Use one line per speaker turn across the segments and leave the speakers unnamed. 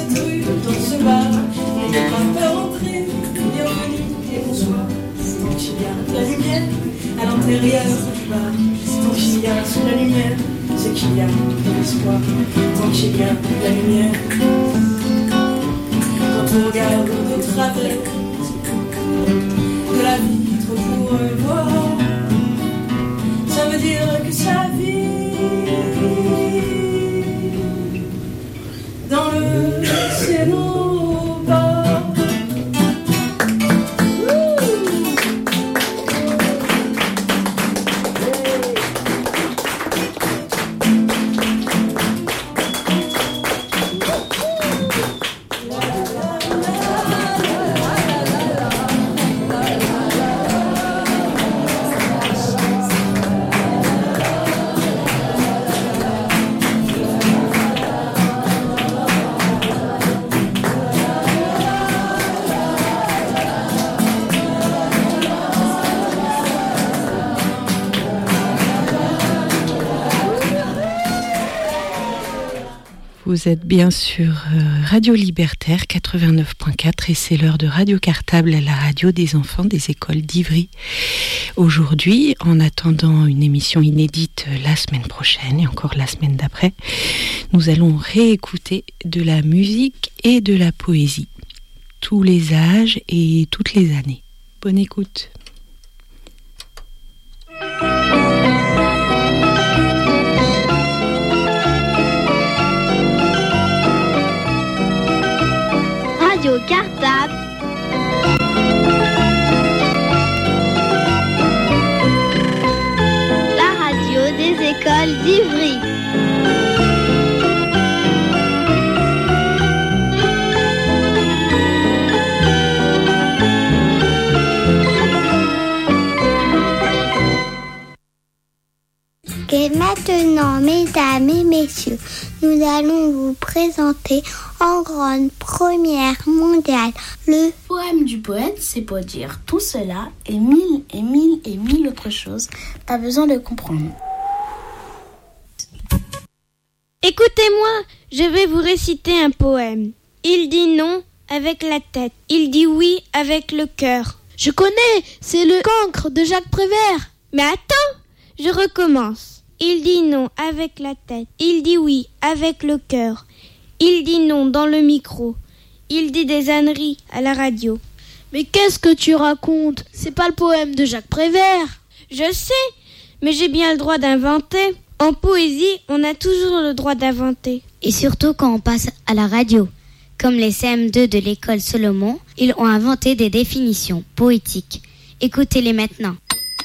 cette rue, dans ce bar. N'ayez pas peur, entrez, bienvenue et bonsoir. Tant qu'il y a de la lumière à l'intérieur du bar, tant qu'il y a sous la lumière, c'est qu'il y a de l'espoir. Tant qu'il y a de la lumière, quand on regarde de travers de la vitre pour voir, ça veut dire que ça vit dans le cénobar.
Vous êtes bien sur Radio Libertaire 89.4 et c'est l'heure de Radio Cartable, la radio des enfants des écoles d'Ivry. Aujourd'hui, en attendant une émission inédite la semaine prochaine et encore la semaine d'après, nous allons réécouter de la musique et de la poésie. Tous les âges et toutes les années. Bonne écoute.
Radio Cartable. La radio des écoles d'Ivry.
Et maintenant, mesdames et messieurs, nous allons vous présenter en grande première mondiale le
poème du poète. C'est pour dire tout cela et mille autres choses. Pas besoin de comprendre.
Écoutez-moi, je vais vous réciter un poème. Il dit non avec la tête, il dit oui avec le cœur.
Je connais, c'est le Cancre de Jacques Prévert.
Mais attends, je recommence. Il dit non avec la tête, il dit oui avec le cœur. Il dit non dans le micro, il dit des âneries à la radio.
Mais qu'est-ce que tu racontes? C'est pas le poème de Jacques Prévert.
Je sais, mais j'ai bien le droit d'inventer. En poésie, on a toujours le droit d'inventer.
Et surtout quand on passe à la radio. Comme les CM2 de l'école Solomon, ils ont inventé des définitions poétiques. Écoutez-les maintenant.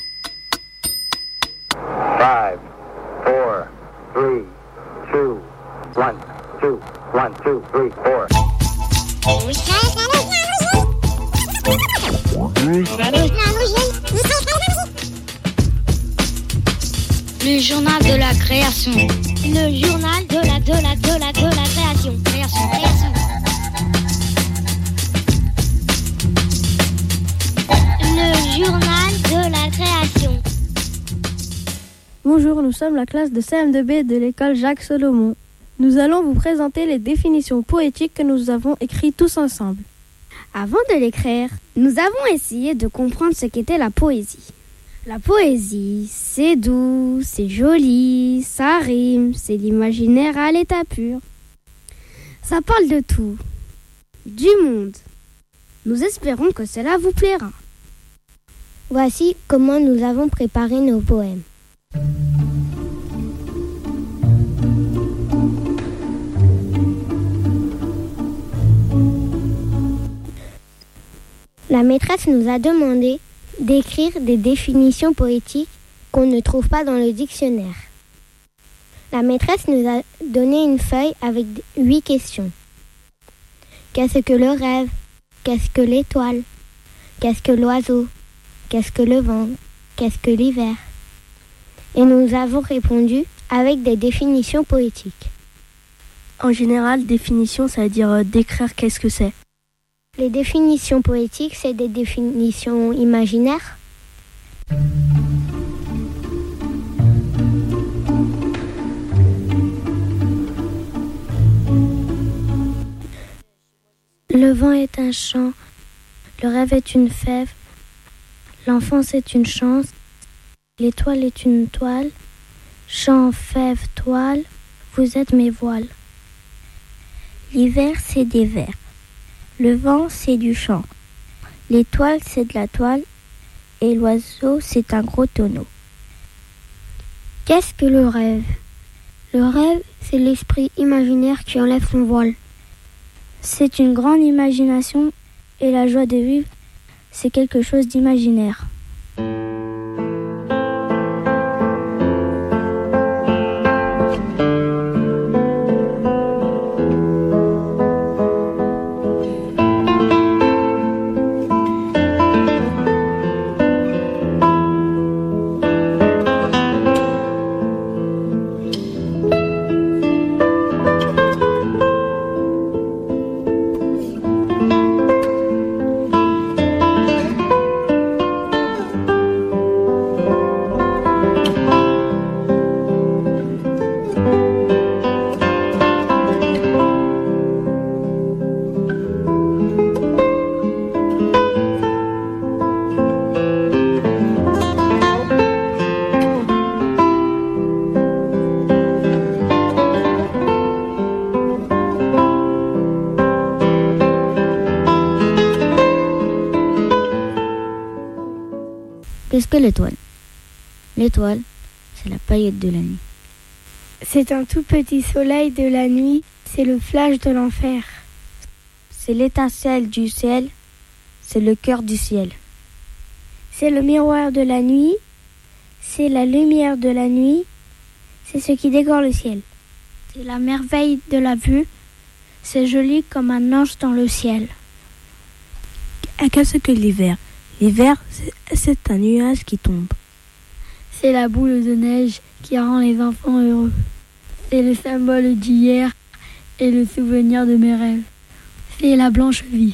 5, 4, 3, 2, 1, 2, 1, 2, 3, 4.
Le journal de la création.
Le journal de la création. Création. Le journal de la création.
Bonjour, nous sommes la classe de CM2B de l'école Jacques Solomon. Nous allons vous présenter les définitions poétiques que nous avons écrites tous ensemble.
Avant de l'écrire, nous avons essayé de comprendre ce qu'était la poésie. La poésie, c'est doux, c'est joli, ça rime, c'est l'imaginaire à l'état pur. Ça parle de tout, du monde. Nous espérons que cela vous plaira.
Voici comment nous avons préparé nos poèmes. La maîtresse nous a demandé d'écrire des définitions poétiques qu'on ne trouve pas dans le dictionnaire. La maîtresse nous a donné une feuille avec 8 questions. Qu'est-ce que le rêve? Qu'est-ce que l'étoile? Qu'est-ce que l'oiseau? Qu'est-ce que le vent? Qu'est-ce que l'hiver? Et nous avons répondu avec des définitions poétiques.
En général, définition, ça veut dire décrire qu'est-ce que c'est.
Les définitions poétiques, c'est des définitions imaginaires. Le vent est un chant, le rêve est une fève, l'enfance est une chance, l'étoile est une toile, chant, fève, toile, vous êtes mes voiles.
L'hiver, c'est des vers. Le vent, c'est du chant. L'étoile, c'est de la toile. Et l'oiseau, c'est un gros tonneau. Qu'est-ce que le rêve? Le rêve, c'est l'esprit imaginaire qui enlève son voile. C'est une grande imagination et la joie de vivre, c'est quelque chose d'imaginaire. Qu'est-ce que l'étoile? L'étoile, c'est la paillette de la nuit.
C'est un tout petit soleil de la nuit, c'est le flash de l'enfer.
C'est l'étincelle du ciel, c'est le cœur du ciel.
C'est le miroir de la nuit, c'est la lumière de la nuit, c'est ce qui décore le ciel.
C'est la merveille de la vue, c'est joli comme un ange dans le ciel.
Qu'est-ce que l'hiver? L'hiver, c'est un nuage qui tombe.
C'est la boule de neige qui rend les enfants heureux. C'est le symbole d'hier et le souvenir de mes rêves. C'est la blanche vie.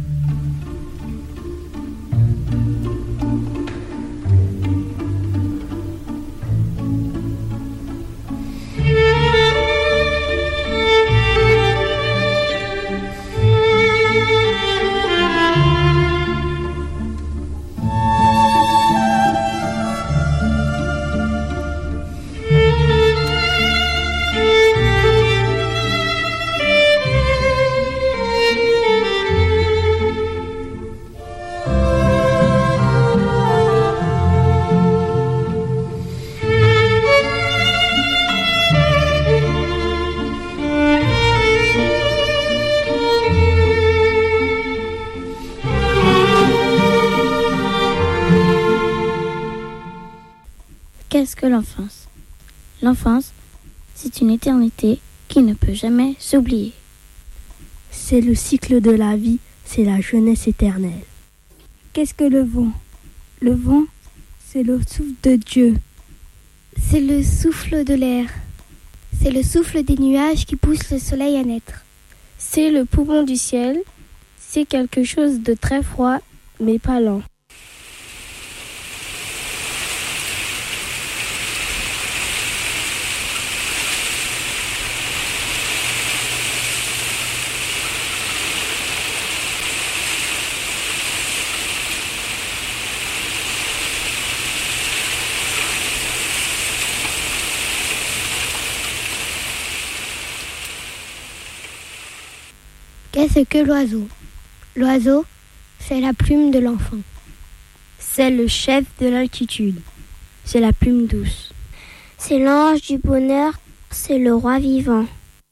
Qu'est-ce que l'enfance? L'enfance, c'est une éternité qui ne peut jamais s'oublier.
C'est le cycle de la vie, c'est la jeunesse éternelle.
Qu'est-ce que le vent? Le vent, c'est le souffle de Dieu.
C'est le souffle de l'air. C'est le souffle des nuages qui poussent le soleil à naître.
C'est le poumon du ciel. C'est quelque chose de très froid, mais pas lent.
Qu'est-ce que l'oiseau? L'oiseau, c'est la plume de l'enfant.
C'est le chef de l'altitude. C'est la plume douce.
C'est l'ange du bonheur, c'est le roi vivant.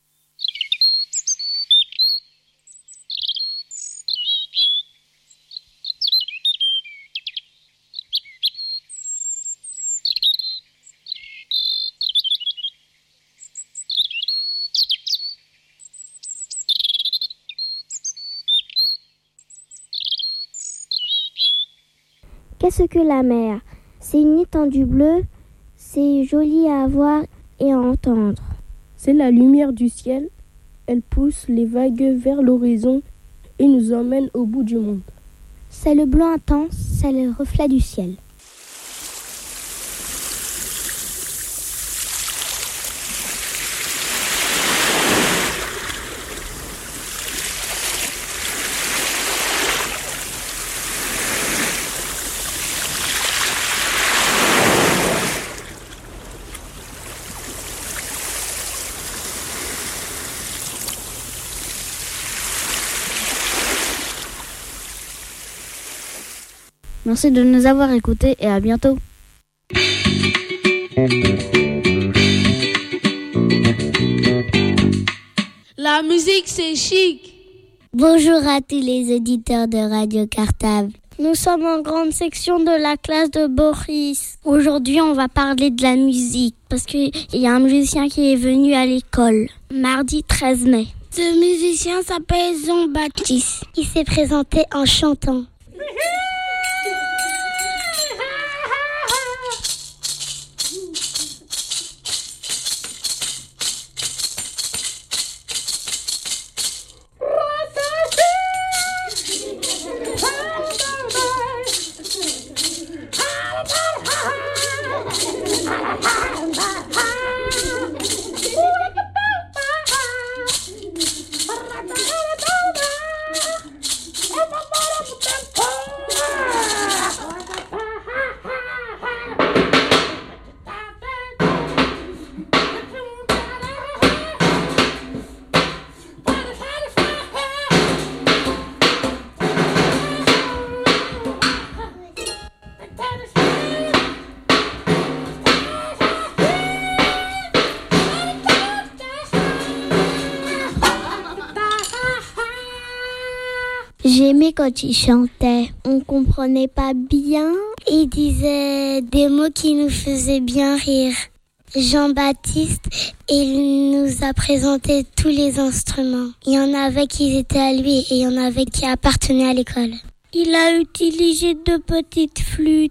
Qu'est-ce que la mer? C'est une étendue bleue, c'est joli à voir et à entendre.
C'est la lumière du ciel, elle pousse les vagues vers l'horizon et nous emmène au bout du monde.
C'est le blanc intense, c'est le reflet du ciel.
Merci de nous avoir écoutés et à bientôt.
La musique, c'est chic.
Bonjour à tous les auditeurs de Radio Cartable.
Nous sommes en grande section de la classe de Boris. Aujourd'hui, on va parler de la musique parce qu'il y a un musicien qui est venu à l'école mardi 13 mai.
Ce musicien s'appelle Jean-Baptiste. Il s'est présenté en chantant. J'aimais quand il chantait. On comprenait pas bien. Il disait des mots qui nous faisaient bien rire. Jean-Baptiste, il nous a présenté tous les instruments. Il y en avait qui étaient à lui et il y en avait qui appartenaient à l'école. Il a utilisé 2 petites flûtes.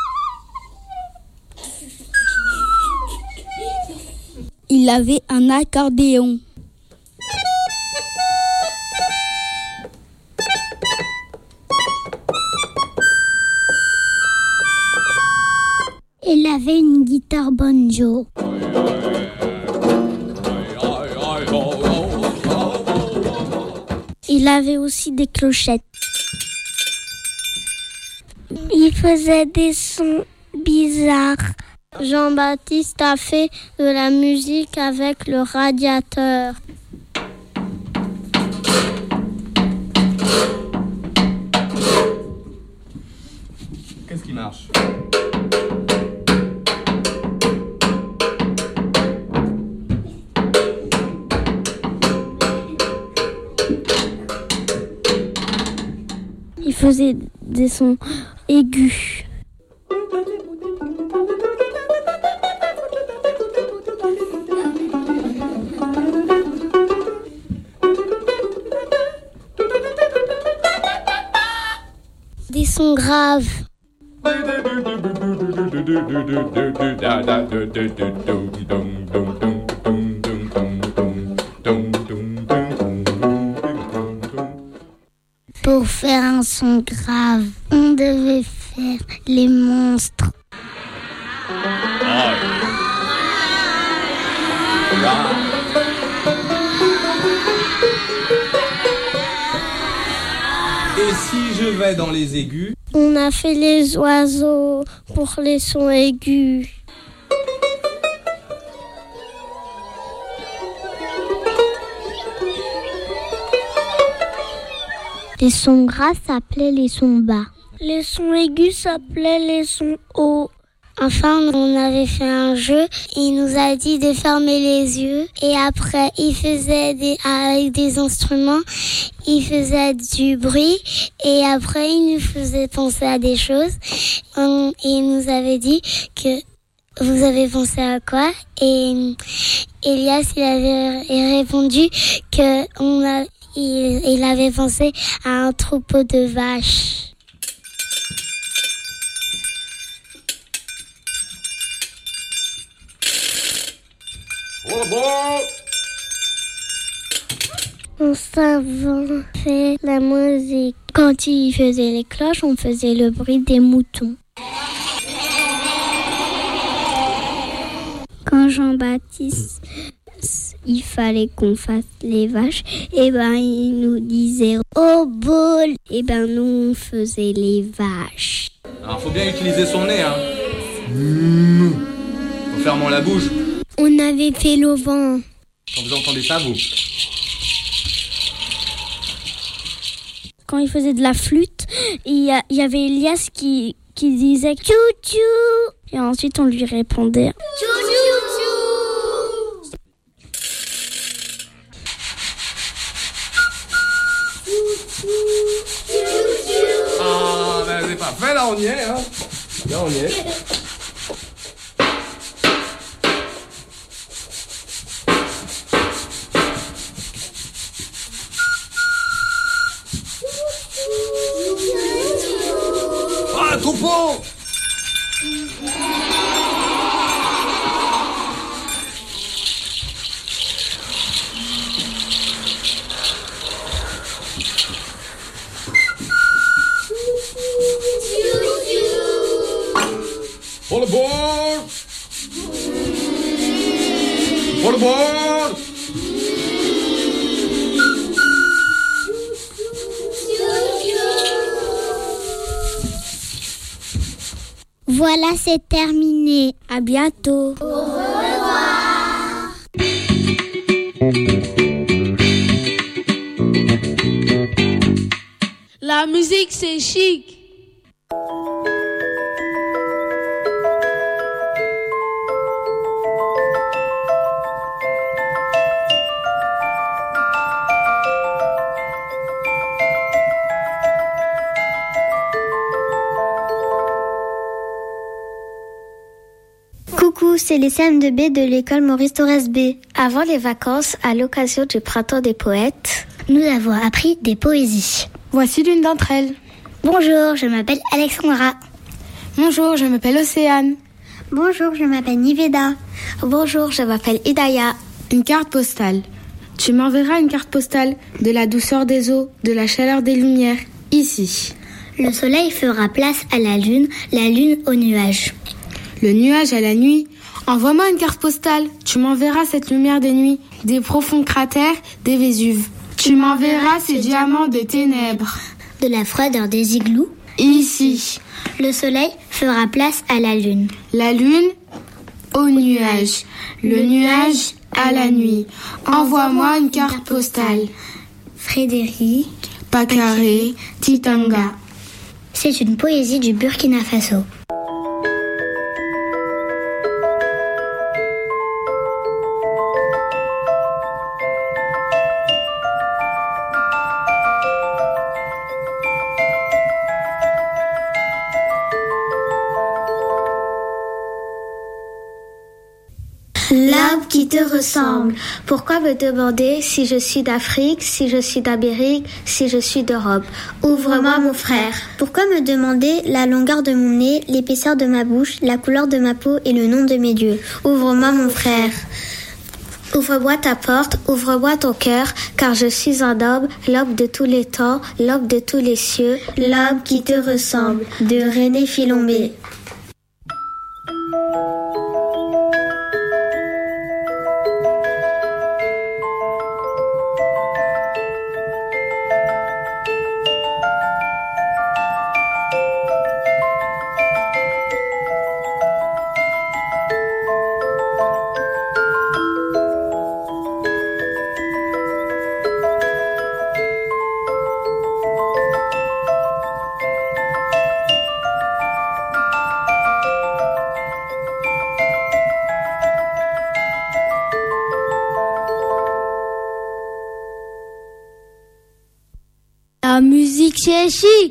Il avait un accordéon.
Il avait une guitare banjo.
Il avait aussi des clochettes.
Il faisait des sons bizarres.
Jean-Baptiste a fait de la musique avec le radiateur.
Qu'est-ce qui marche ?
Il faisait des sons aigus.
Des sons graves. Pour faire un son grave, on devait faire les monstres.
Et si je vais dans les aigus?
On a fait les oiseaux pour les sons aigus.
Les sons gras s'appelaient les sons bas.
Les sons aigus s'appelaient les sons hauts.
Enfin, on avait fait un jeu. Il nous a dit de fermer les yeux. Et après, il faisait avec des instruments, il faisait du bruit. Et après, il nous faisait penser à des choses. Et il nous avait dit que vous avez pensé à quoi? Et Elias, il avait répondu que il avait pensé à un troupeau de vaches.
On s'inventait la musique. Quand il faisait les cloches, on faisait le bruit des moutons.
Quand Jean-Baptiste, il fallait qu'on fasse les vaches, et il nous disait au bol, et nous on faisait les vaches.
Alors faut bien utiliser son nez, hein. En fermant la bouche.
On avait fait l'auvent.
Quand vous entendez ça, vous.
quand il faisait de la flûte, il y avait Elias qui disait tchou tchou, et ensuite on lui répondait tchou tchou tchou.
Ah, ben c'est pas fait, là on y est, hein. Là on y est. Ah, troupeau! Pour le bord! Pour le bord!
Voilà, c'est terminé.
À bientôt.
Au revoir.
La musique, c'est chic.
Coucou, c'est les CM2B de l'école Maurice Thorez B. Avant les vacances, à l'occasion du printemps des poètes,
nous avons appris des poésies.
Voici l'une d'entre elles.
Bonjour, je m'appelle Alexandra.
Bonjour, je m'appelle Océane.
Bonjour, je m'appelle Niveda.
Bonjour, je m'appelle Hidaya.
Une carte postale. Tu m'enverras une carte postale de la douceur des eaux, de la chaleur des lumières, ici.
Le soleil fera place à la lune aux nuages.
Le nuage à la nuit. Envoie-moi une carte postale. Tu m'enverras cette lumière des nuits, des profonds cratères, des Vésuves. Tu m'enverras ces diamants des ténèbres.
De la froideur des igloos.
Ici.
Le soleil fera place à la lune.
La lune au nuage. Le nuage à la nuit. Envoie-moi une carte postale.
Frédéric
Pacaré Titanga.
C'est une poésie du Burkina Faso.
L'arbre qui te ressemble. Pourquoi me demander si je suis d'Afrique, si je suis d'Amérique, si je suis d'Europe? Ouvre-moi mon frère.
Pourquoi me demander la longueur de mon nez, l'épaisseur de ma bouche, la couleur de ma peau et le nom de mes dieux?
Ouvre-moi mon frère. Ouvre-moi ta porte, ouvre-moi ton cœur, car je suis un homme, l'homme de tous les temps, l'homme de tous les cieux, l'homme qui te ressemble. De René Philombé.
La musique, c'est chic.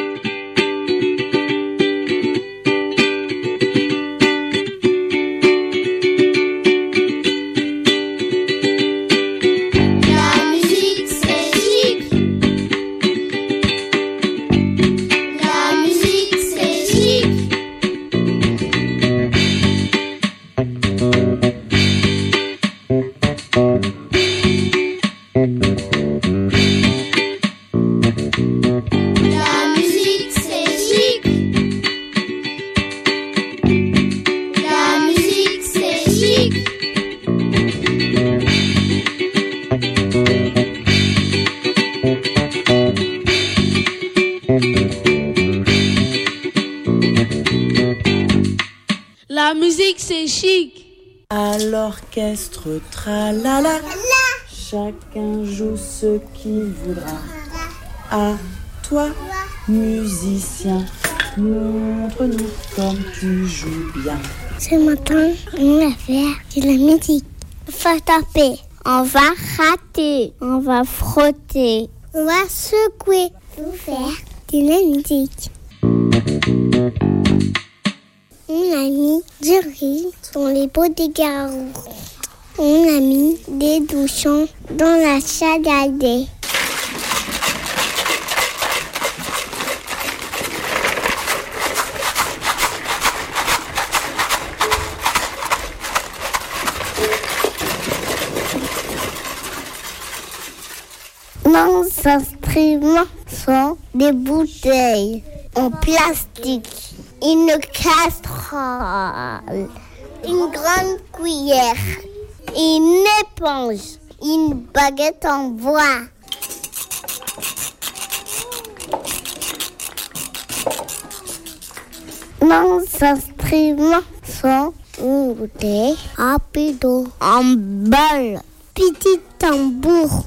La musique, c'est chic.
À l'orchestre, tralala, chacun joue ce qu'il voudra. À
toi, musicien, montre-nous comme tu joues bien.
Ce matin, on va faire de la musique. On va taper, on va rater, on va frotter, on va secouer pour faire de la musique. On a mis du riz dans les pots des garous. On a mis des douchons dans la salade. Nos instruments sont des bouteilles en plastique, une casserole, une grande cuillère, une éponge, une baguette en bois. Nos instruments sont une bouteille, un pédo, un bol, petit tambour.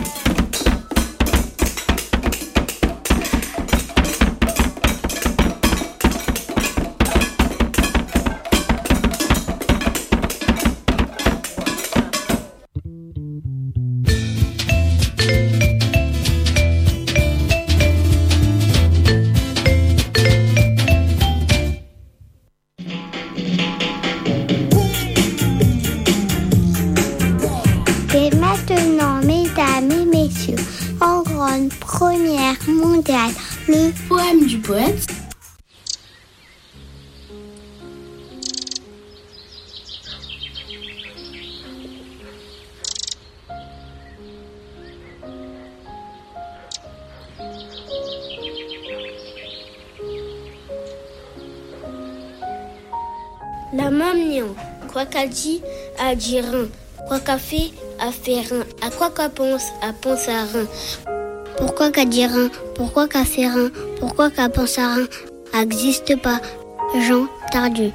Première mondiale, le poème du poète.
La mamnion, quoi qu'a dit, a dit rien. Quoi qu'a fait, a fait rien. À quoi qu'a pense, a pense à rien.
Pourquoi qu'a dit rien? Pourquoi qu'a fait rien? Pourquoi qu'a pensé à rien? N'existe pas. Jean Tardieu.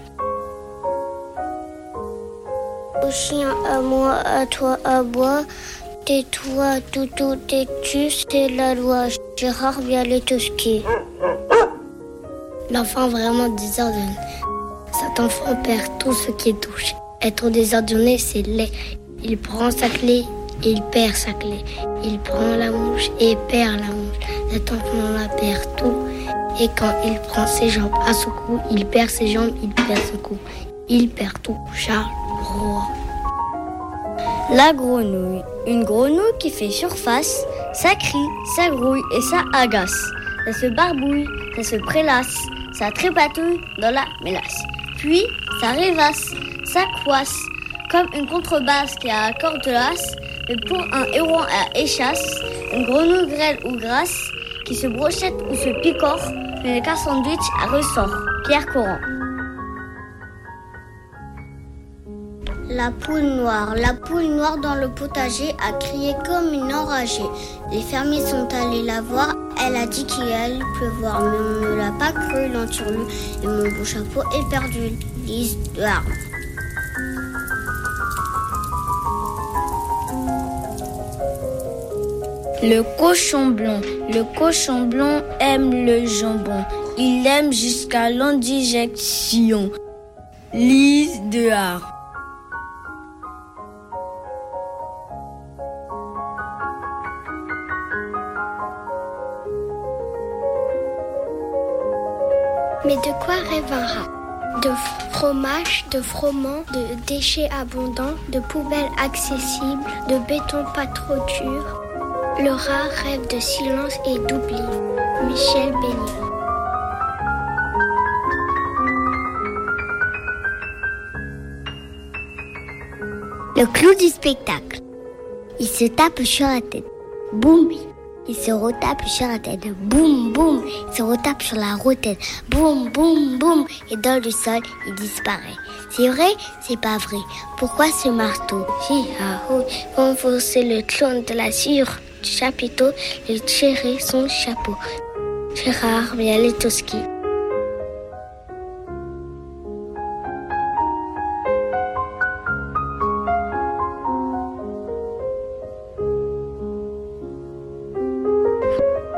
Au chien, à moi, à toi, à bois. Tais-toi, toutou, tais-tu, c'est la loi. Gérard Bialetowski. L'enfant vraiment désordonné. Cet enfant perd tout ce qui touche. Être désordonné, c'est laid. Il prend sa clé. Il perd sa clé. Il prend la mouche et perd la mouche. Cet enfant la perd tout. Et quand il prend ses jambes à son cou, il perd ses jambes, il perd son cou. Il perd tout. Charles Roy.
La grenouille. Une grenouille qui fait surface, ça crie, ça grouille et ça agace. Ça se barbouille, ça se prélasse, ça trépatouille dans la mélasse. Puis, ça rêvasse, ça coasse, comme une contrebasse qui a un corde lasse. Mais pour un héron à échasse, une grenouille grêle ou grasse, qui se brochette ou se picore, mais qu'un sandwich à ressort. Pierre Coran.
La poule noire. La poule noire dans le potager a crié comme une enragée. Les fermiers sont allés la voir. Elle a dit qu'il allait pleuvoir, mais on ne l'a pas cru, l'enturlu. Et mon beau chapeau est perdu. Lise de Harme.
Le cochon blond aime le jambon. Il aime jusqu'à l'indigestion. Lise de Harme.
Mais de quoi rêve un rat? De fromage, de froment, de déchets abondants, de poubelles accessibles, de béton pas trop dur. Le rat rêve de silence et d'oubli. Michel Bénier. Le clou du spectacle. Il se tape sur la tête. Boum. Il se retape sur la tête. Boum, boum. Il se retape sur la tête. Boum, boum, boum. Et dans le sol, il disparaît. C'est vrai? C'est pas vrai. Pourquoi ce marteau? Enfoncer le clou de la cire du chapiteau et tirer son chapeau. Gérard Bialetowski.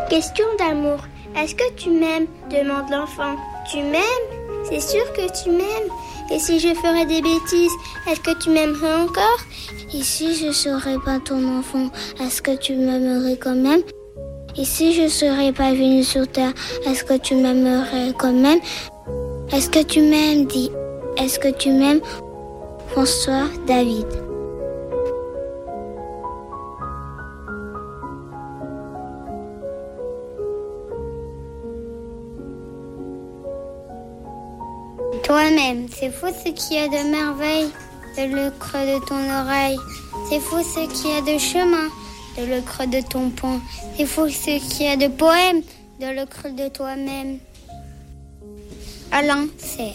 Question d'amour. Est-ce que tu m'aimes? Demande l'enfant. Tu m'aimes? C'est sûr que tu m'aimes. Et si je ferais des bêtises, est-ce que tu m'aimerais encore? Et si je ne serais pas ton enfant, est-ce que tu m'aimerais quand même? Et si je ne serais pas venue sur terre, est-ce que tu m'aimerais quand même? Est-ce que tu m'aimes? Dis, est-ce que tu m'aimes? François David. Toi-même, c'est fou ce qu'il y a de merveille dans le creux de ton oreille. C'est fou ce qu'il y a de chemin dans le creux de ton poing. C'est fou ce qu'il y a de poème dans le creux de toi-même. Alain Serre.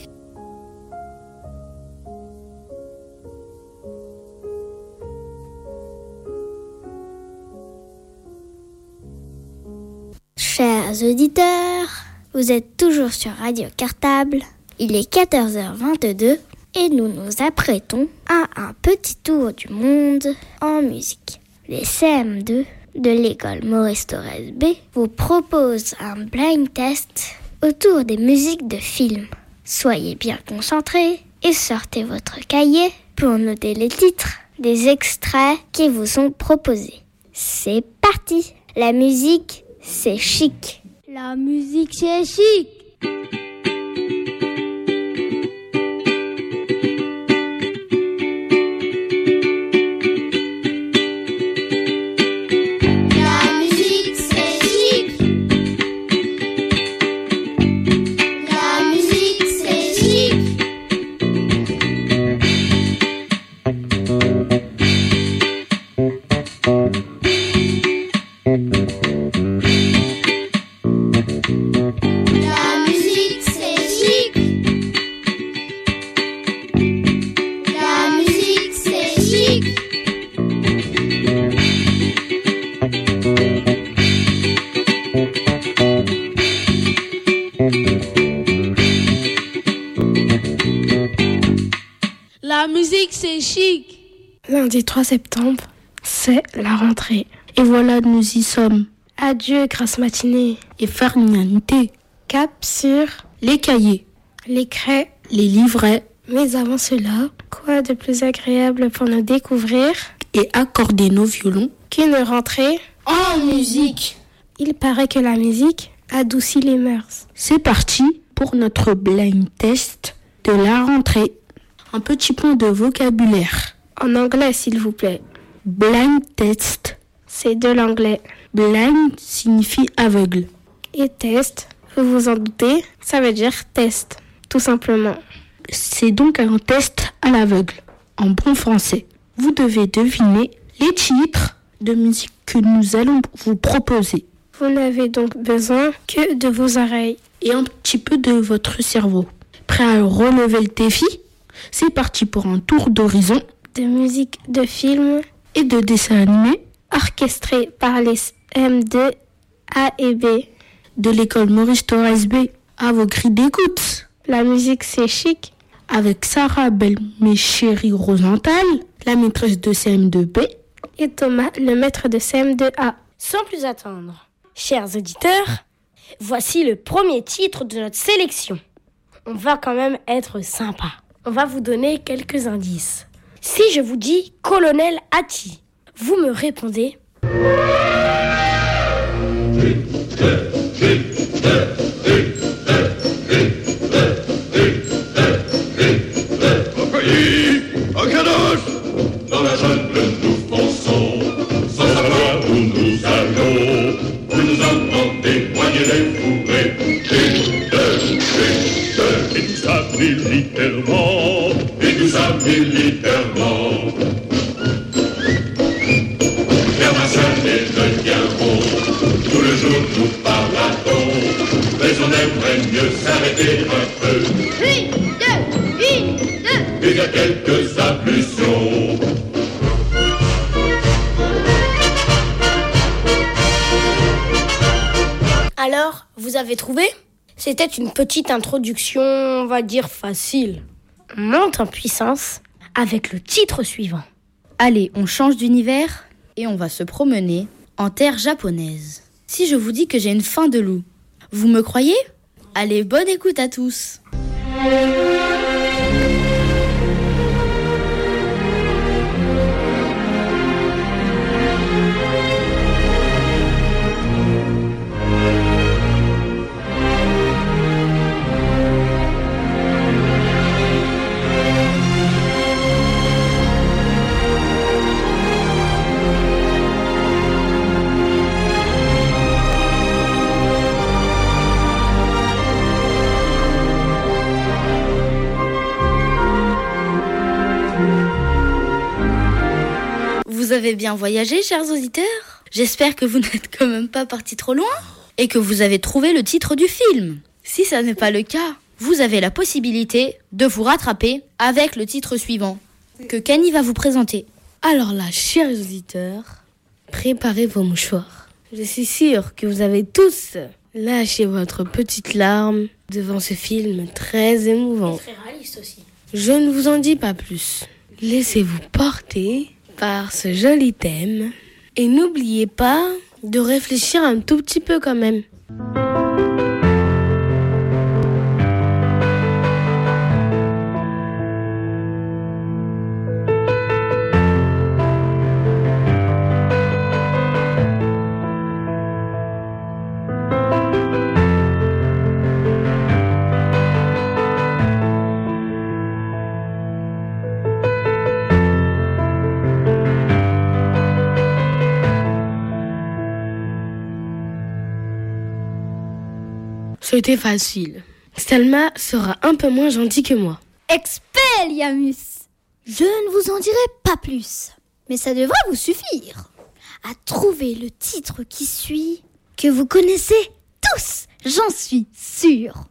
Chers auditeurs, vous êtes toujours sur Radio Cartable. Il est 14h22 et nous nous apprêtons à un petit tour du monde en musique. Les CM2 de l'école Maurice Thorez B vous proposent un blind test autour des musiques de films. Soyez bien concentrés et sortez votre cahier pour noter les titres des extraits qui vous sont proposés. C'est parti! La musique, c'est chic.
La musique, c'est chic.
La musique, c'est chic.
Lundi 3 septembre, c'est la rentrée. Et voilà, nous y sommes. Adieu, grasse matinée.
Et farnianité.
Cap sur
Les cahiers,
les craies.
les livrets
Mais avant cela, quoi de plus agréable pour nous découvrir
et accorder nos violons
qu'une rentrée
en musique.
Il paraît que la musique adoucit les mœurs.
C'est parti pour notre blind test de la rentrée. Un petit point de vocabulaire.
En anglais, s'il vous plaît.
Blind test.
C'est de l'anglais.
Blind signifie aveugle.
Et test, vous vous en doutez, ça veut dire test, tout simplement.
C'est donc un test à l'aveugle, en bon français. Vous devez deviner les titres de musique que nous allons vous proposer.
Vous n'avez donc besoin que de vos oreilles.
Et un petit peu de votre cerveau. Prêt à relever le défi ? C'est parti pour un tour d'horizon
De musique de film
et de dessins animés
orchestrée par les M2 A et B
de l'école Maurice Thorez B. À vos grilles d'écoute.
La musique, c'est chic.
Avec Sarah Belméchéri Rosenthal, la maîtresse de CM2B.
Et Thomas, le maître de CM2A.
Sans plus attendre, chers auditeurs, voici le premier titre de notre sélection. On va quand même être sympa. On va vous donner quelques indices. Si je vous dis Colonel Hattie, vous me répondez
Un cadoche dans la jungle nous fonçons, sans savoir où nous allons. Vous nous entendez moigner les fourrés. Et tout ça militairement. Et tout ça militairement. Vermacin et reviendront. Tout le jour nous parlons. Mais on aimerait mieux s'arrêter un peu. Il y a quelques ablutions.
Alors, vous avez trouvé ? C'était une petite introduction, on va dire facile. On monte en puissance avec le titre suivant.
Allez, on change d'univers et on va se promener en terre japonaise.
si je vous dis que j'ai une faim de loup, vous me croyez ? Allez, bonne écoute à tous. Vous avez bien voyagé, chers auditeurs ? J'espère que vous n'êtes quand même pas partis trop loin et que vous avez trouvé le titre du film. Si ça n'est pas le cas, vous avez la possibilité de vous rattraper avec le titre suivant que Kenny va vous présenter.
Alors là, chers auditeurs, préparez vos mouchoirs. Je suis sûre que vous avez tous lâché votre petite larme devant ce film très émouvant.
Et très réaliste aussi.
Je ne vous en dis pas plus. Laissez-vous porter par ce joli thème et n'oubliez pas de réfléchir un tout petit peu quand même. C'était facile. Selma sera un peu moins gentille que moi.
Expelliarmus! Je ne vous en dirai pas plus, mais ça devrait vous suffire à trouver le titre qui suit, que vous connaissez tous, j'en suis sûre.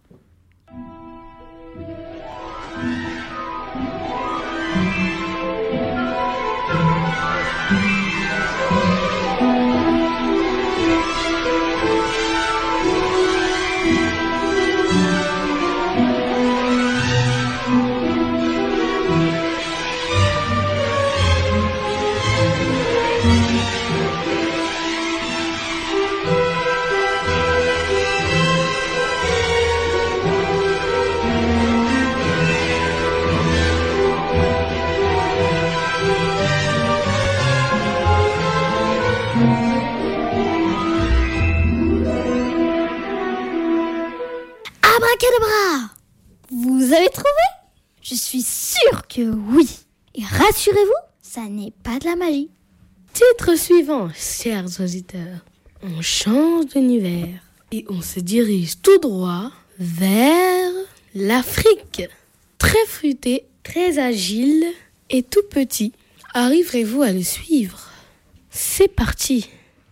Abracadabra! Vous avez trouvé? Je suis sûre que oui. Et rassurez-vous, ça n'est pas de la magie.
Titre suivant, chers auditeurs. On change d'univers et on se dirige tout droit vers l'Afrique. Très fruité, très agile et tout petit. Arriverez-vous à le suivre? C'est parti.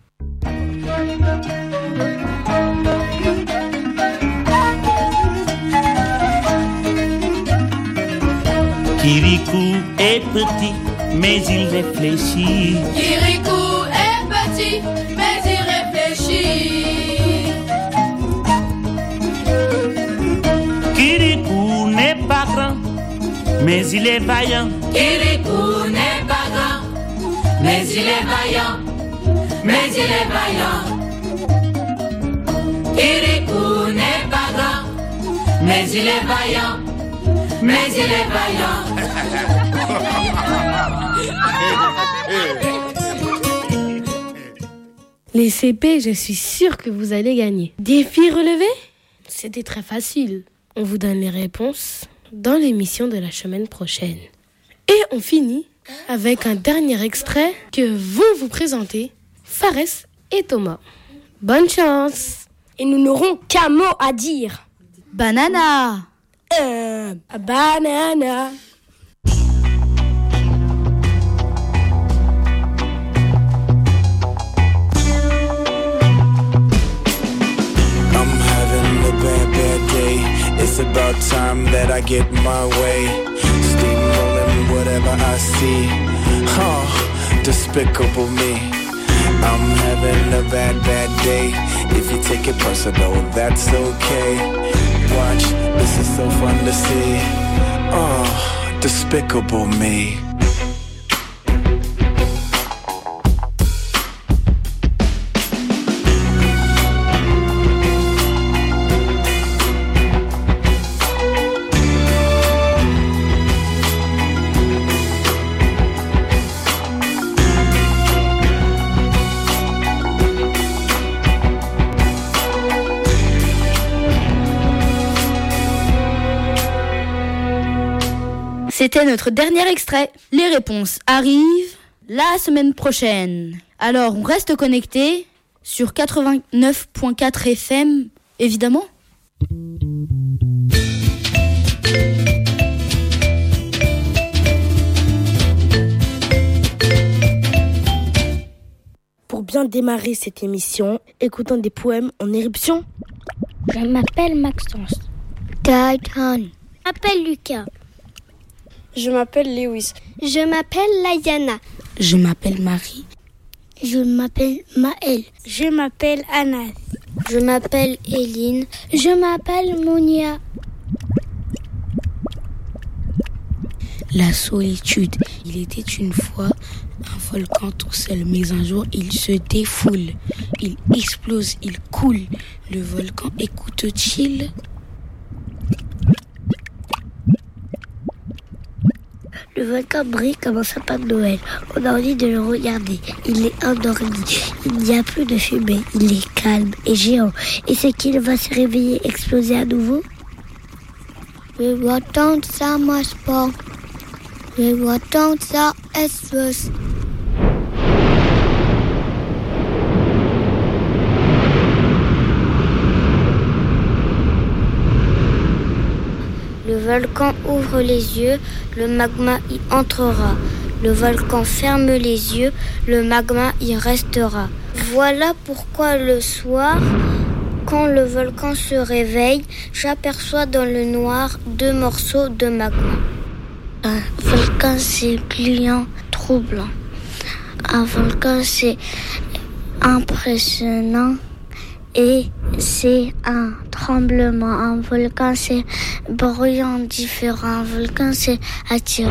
Kirikou est petit, mais il réfléchit.
Kirikou est petit, mais il réfléchit.
Kirikou n'est pas grand, mais il est vaillant.
Kirikou n'est pas grand, mais il est vaillant. Mais il est vaillant. Kirikou n'est pas grand, mais il est vaillant. Mais il est vaillant.
Les CP, je suis sûre que vous allez gagner. Défi relevé? C'était très facile. On vous donne les réponses dans l'émission de la semaine prochaine. Et on finit avec un dernier extrait que vont vous présenter Fares et Thomas. Bonne chance!
Et nous n'aurons qu'un mot à dire.
Banana!
Banana.
I'm having a bad day. It's about time that I get my way. Steamrolling whatever I see. Oh, despicable me. I'm having a bad day. If you take it personal, that's okay. Watch, this is so fun to see. Oh, despicable me.
C'était notre dernier extrait. Les réponses arrivent la semaine prochaine. Alors, on reste connecté sur 89.4 FM, évidemment.
Pour bien démarrer cette émission, écoutons des poèmes en éruption.
Je m'appelle Maxence.
Gaëtan.
Je m'appelle Lucas.
Je m'appelle Lewis.
Je m'appelle Layana.
Je m'appelle Marie.
Je m'appelle Maëlle.
Je m'appelle Anas.
Je m'appelle Eline.
Je m'appelle Mounia.
La solitude. Il était une fois un volcan tout seul, mais un jour il se défoule. Il explose, il coule. Le volcan écoute-t-il ?
Le volcan brille comme un sapin de Noël. On a envie de le regarder. Il est endormi. Il n'y a plus de fumée. Il est calme et géant. Et c'est qu'il va se réveiller, exploser à nouveau. Le volcan, ça marche pas. Le volcan, ça explose. Le volcan ouvre les yeux, le magma y entrera. Le volcan ferme les yeux, le magma y restera. Voilà pourquoi le soir, quand le volcan se réveille, j'aperçois dans le noir 2 morceaux de magma. Un volcan c'est pliant, troublant. Un volcan c'est impressionnant. Et c'est un tremblement. Un volcan, c'est bruyant, différent. Un volcan, c'est attirant.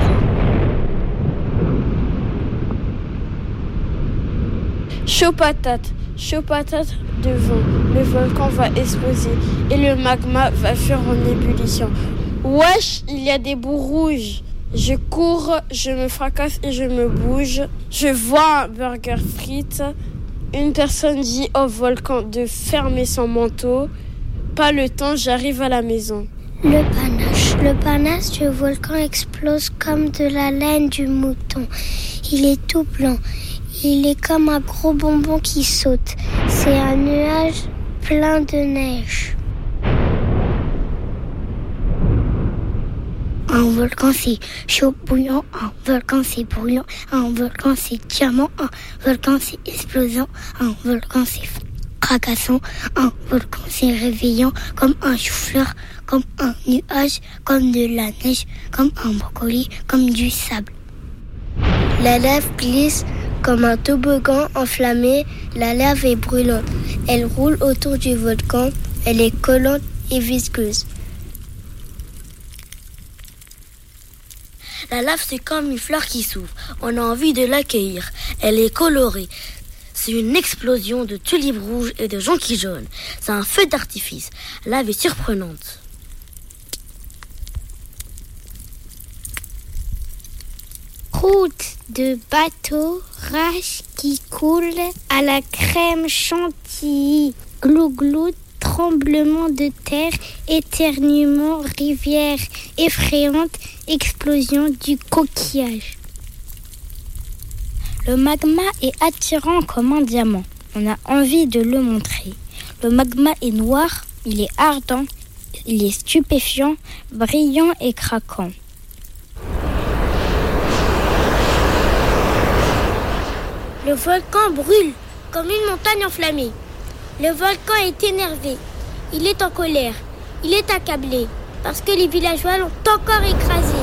Chaud patate devant. Le volcan va exploser et le magma va faire en ébullition. Wesh, il y a des bouts rouges. Je cours, je me fracasse et je me bouge. Je vois un burger frites. Une personne dit au volcan de fermer son manteau. Pas le temps, j'arrive à la maison.
Le panache. Le panache du volcan explose comme de la laine du mouton. Il est tout blanc. Il est comme un gros bonbon qui saute. C'est un nuage plein de neige. Un volcan c'est chaud bouillant, un volcan c'est brûlant, un volcan c'est diamant, un volcan c'est explosant, un volcan c'est fracassant, un volcan c'est réveillant, comme un chou-fleur, comme un nuage, comme de la neige, comme un brocoli, comme du sable. La lave glisse comme un toboggan enflammé, la lave est brûlante. Elle roule autour du volcan, elle est collante et visqueuse. La lave, c'est comme une fleur qui s'ouvre. On a envie de l'accueillir. Elle est colorée. C'est une explosion de tulipes rouges et de jonquilles jaunes. C'est un feu d'artifice. La lave est surprenante. Route de bateau, rage qui coule à la crème chantilly. Glou-glou, tremblement de terre, éternuement, rivière effrayante, explosion du coquillage. Le magma est attirant comme un diamant. On a envie de le montrer. Le magma est noir, il est ardent, il est stupéfiant, brillant et craquant. Le volcan brûle comme une montagne enflammée. Le volcan est énervé, il est en colère, il est accablé parce que les villageois l'ont encore écrasé.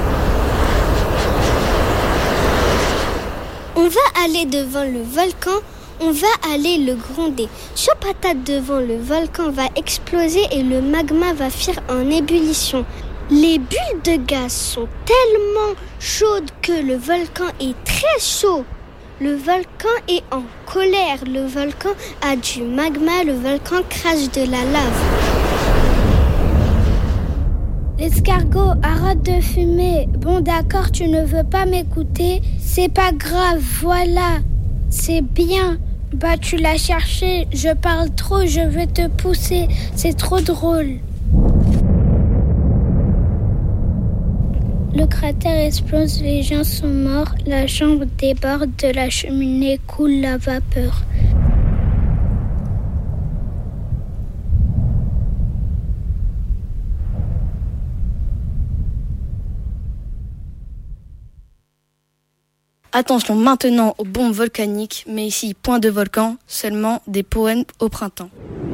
On va aller devant le volcan, on va aller le gronder. Chaud patate devant le volcan va exploser et le magma va faire en ébullition. Les bulles de gaz sont tellement chaudes que le volcan est très chaud. Le volcan est en colère, le volcan a du magma, le volcan crache de la lave.
L'escargot, arrête de fumer. Bon d'accord, tu ne veux pas m'écouter. C'est pas grave, voilà. C'est bien. Bah tu l'as cherché, je parle trop, je vais te pousser. C'est trop drôle.
Le cratère explose, les gens sont morts, la chambre déborde, de la cheminée coule la vapeur.
Attention maintenant aux bombes volcaniques, mais ici, point de volcan, seulement des poèmes au printemps.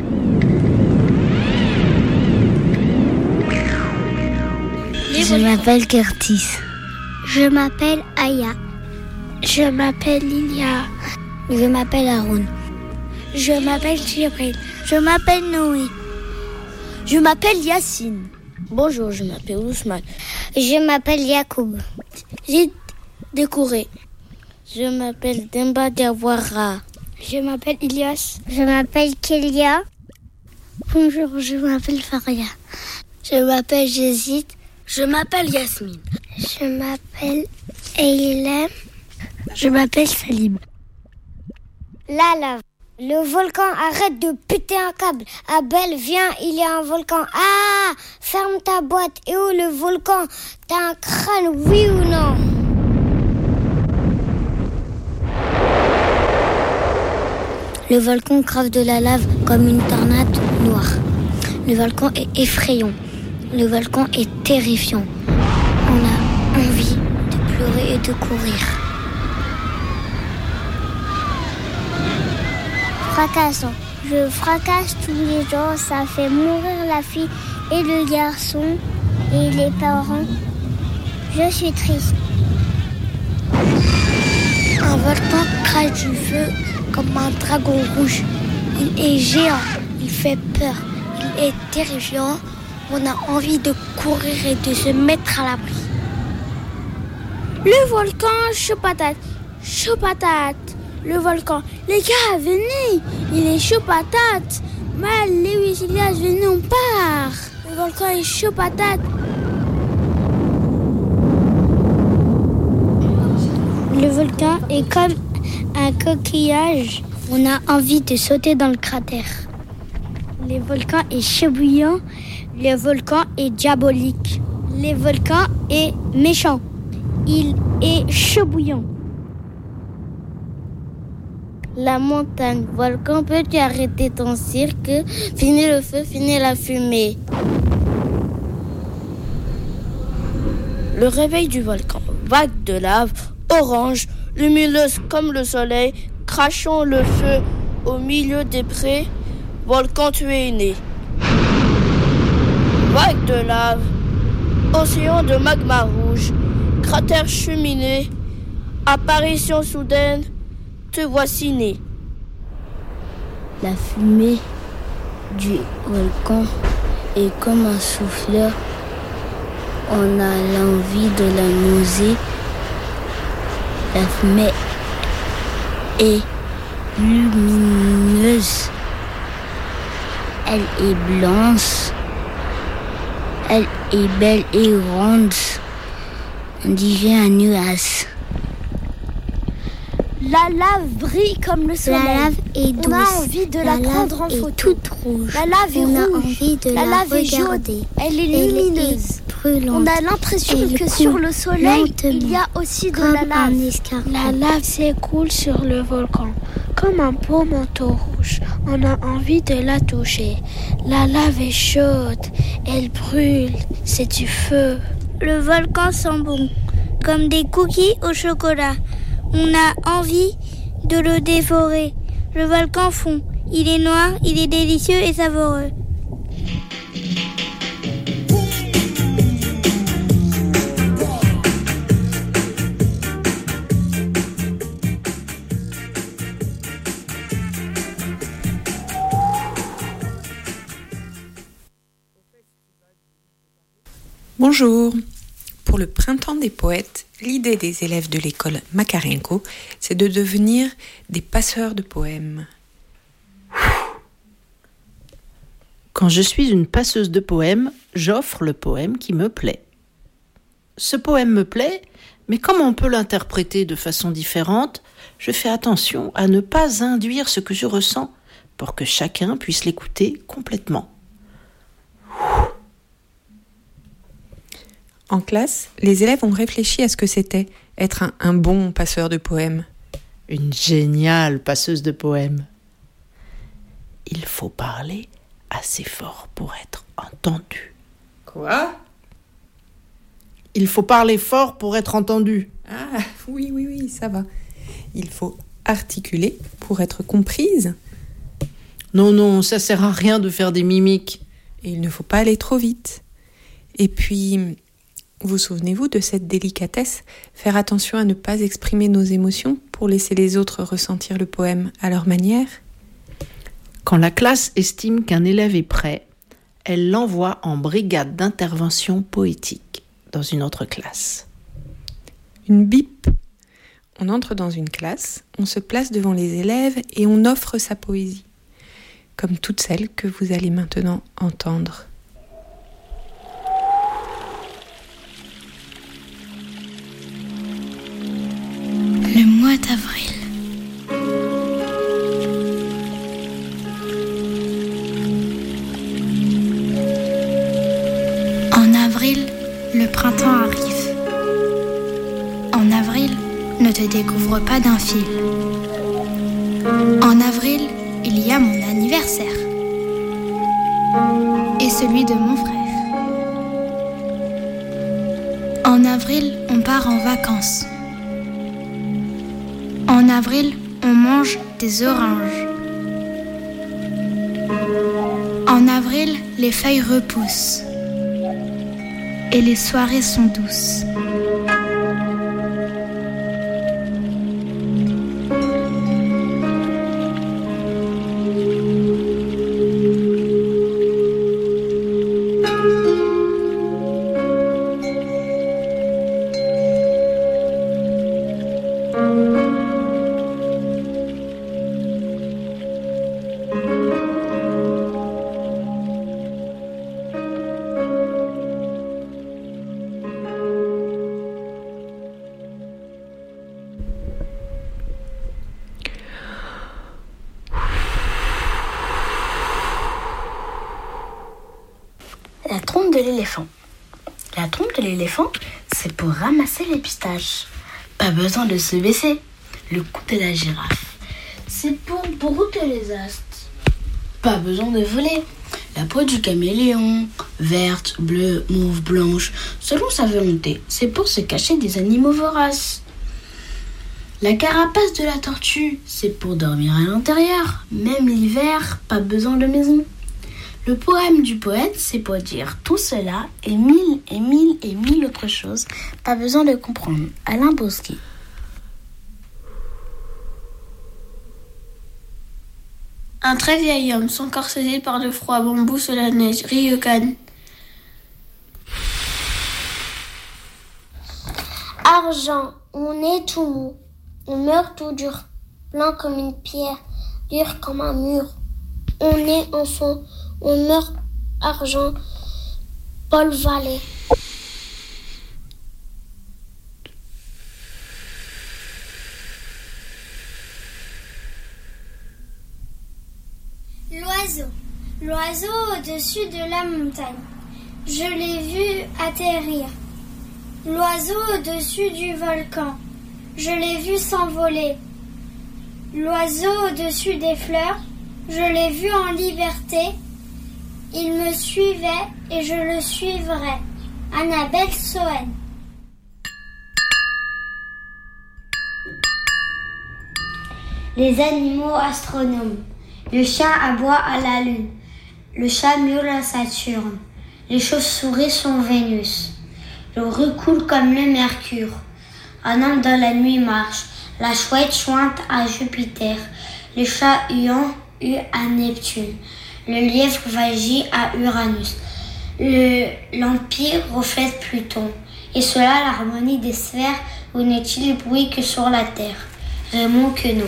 Je m'appelle Curtis.
Je m'appelle Aya.
Je m'appelle Lilia.
Je m'appelle Aaron.
Je m'appelle Jibril.
Je m'appelle Noé.
Je m'appelle Yacine.
Bonjour, je m'appelle Ousmane.
Je m'appelle Yacoub.
J'ai décoré.
Je m'appelle Demba Diawara.
Je m'appelle Ilias.
Je m'appelle Kélia.
Bonjour, je m'appelle Faria.
Je m'appelle Jézid.
Je m'appelle Yasmine.
Je m'appelle Eilem. Je m'appelle Salim.
La lave. Le volcan arrête de péter un câble. Abel, viens, il y a un volcan. Ah, ferme ta boîte. Et où le volcan? T'as un crâne, oui ou non?
Le volcan crave de la lave comme une tornade noire. Le volcan est effrayant. Le volcan est terrifiant. On a envie de pleurer et de courir.
Fracassant. Je fracasse tous les jours, ça fait mourir la fille et le garçon et les parents. Je suis triste.
Un volcan crache du feu comme un dragon rouge. Il est géant, il fait peur, il est terrifiant. On a envie de courir et de se mettre à l'abri. Le volcan, chaud patate, chaud patate. Le volcan, les gars, venez, il est chaud patate. Mal, Lewis, Ilias, venez, on part. Le volcan est chaud patate.
Le volcan est comme un coquillage.
On a envie de sauter dans le cratère.
Le volcan est chaud bouillant. Le volcan est diabolique. Le volcan est méchant. Il est chaud bouillant.
La montagne, volcan, peux-tu arrêter ton cirque? Finis le feu, finis la fumée.
Le réveil du volcan, vague de lave, orange, lumineuse comme le soleil, crachant le feu au milieu des prés, volcan tu es né. Vague de lave, océan de magma rouge, cratère cheminée, apparition soudaine, te voici né.
La fumée du volcan est comme un souffleur. On a l'envie de la nausée. La fumée est lumineuse. Elle est blanche. Elle est belle et ronde. On dirait un nuage.
La lave brille comme le soleil.
La lave est douce.
On a envie de la prendre en photo.
Toute rouge.
La lave est
rouge.
On
a envie de
la lave est jaune. Elle est lumineuse.
Brûlante.
On a l'impression que sur le soleil, il y a aussi de la lave. La lave s'écoule sur le volcan comme un beau manteau rouge. On a envie de la toucher. La lave est chaude. Elle brûle. C'est du feu.
Le volcan sent bon, comme des cookies au chocolat. On a envie de le dévorer. Le volcan fond. Il est noir, il est délicieux et savoureux.
Bonjour. Pour le printemps des poètes, l'idée des élèves de l'école Makarenko, c'est de devenir des passeurs de poèmes.
Quand je suis une passeuse de poèmes, j'offre le poème qui me plaît. Ce poème me plaît, mais comme on peut l'interpréter de façon différente, je fais attention à ne pas induire ce que je ressens pour que chacun puisse l'écouter complètement.
En classe, les élèves ont réfléchi à ce que c'était être un bon passeur de poèmes.
Une géniale passeuse de poèmes. Il faut parler assez fort pour être entendu.
Quoi ?
Il faut parler fort pour être entendu.
Ah, oui, ça va. Il faut articuler pour être comprise.
Non, ça sert à rien de faire des mimiques.
Et il ne faut pas aller trop vite. Et puis, vous souvenez-vous de cette délicatesse, faire attention à ne pas exprimer nos émotions pour laisser les autres ressentir le poème à leur manière ?
Quand la classe estime qu'un élève est prêt, elle l'envoie en brigade d'intervention poétique dans une autre classe.
Une bip. On entre dans une classe, on se place devant les élèves et on offre sa poésie, comme toutes celles que vous allez maintenant entendre.
Le mois d'avril. En avril, le printemps arrive. En avril, ne te découvre pas d'un fil. En avril, il y a mon anniversaire et celui de mon frère. En avril, on part en vacances. En avril, on mange des oranges. En avril, les feuilles repoussent et les soirées sont douces. La trompe de l'éléphant. La trompe de l'éléphant, c'est pour ramasser les pistaches. Pas besoin de se baisser. Le cou de la girafe, c'est pour brouter les astes. Pas besoin de voler. La peau du caméléon, verte, bleue, mauve, blanche, selon sa volonté, c'est pour se cacher des animaux voraces. La carapace de la tortue, c'est pour dormir à l'intérieur. Même l'hiver, pas besoin de maison. Le poème du poète, c'est pour dire tout cela et mille autres choses. Pas besoin de comprendre. Alain Bosquet.
Un très vieil homme, son corps scellé par le froid, bambou sous la neige, Ryokan.
Argent, on est tout mou, on meurt tout dur, blanc comme une pierre, dur comme un mur. On est enfant, on meurt argent, Paul Vallée. L'oiseau au-dessus de la montagne, je l'ai vu atterrir. L'oiseau au-dessus du volcan, je l'ai vu s'envoler. L'oiseau au-dessus des fleurs, je l'ai vu en liberté. Il me suivait et je le suivrai. Annabelle Sohen. Les animaux astronomes. Le chien aboie à la lune. Le chat miaule à Saturne. Les chauves-souris sont Vénus. Le recoule comme le mercure. Un homme dans la nuit marche. La chouette chointe à Jupiter. Le chat huant hue à Neptune. Le lièvre vagit à Uranus. L'Empire reflète Pluton. Et cela l'harmonie des sphères où n'est-il bruit que sur la terre. Raymond Queneau.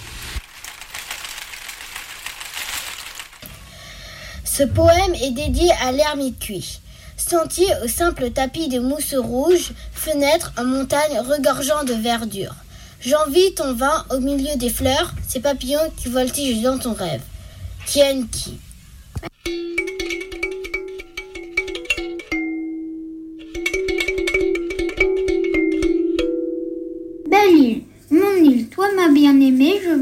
Ce poème est dédié à l'ermite cuit. Sentier au simple tapis de mousse rouge, fenêtre en montagne regorgeant de verdure. J'envie ton vin au milieu des fleurs, ces papillons qui voltigent dans ton rêve. Tien Ki.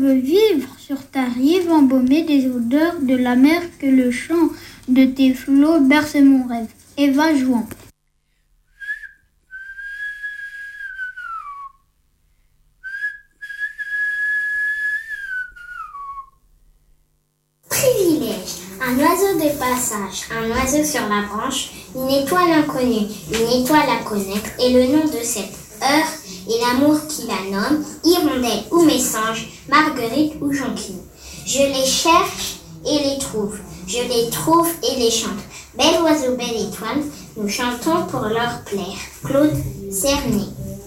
veux vivre sur ta rive, embaumer des odeurs de la mer, que le chant de tes flots berce mon rêve. Eva Jouan.
Privilège, un oiseau de passage, un oiseau sur la branche, une étoile inconnue, une étoile à connaître, et le nom de cette heure et l'amour qui la nomme, hirondelle ou messange, marguerite ou jonquille. Je les cherche et les trouve, je les trouve et les chante. Bel oiseau, belle étoile, nous chantons pour leur plaire. Claude Cerny.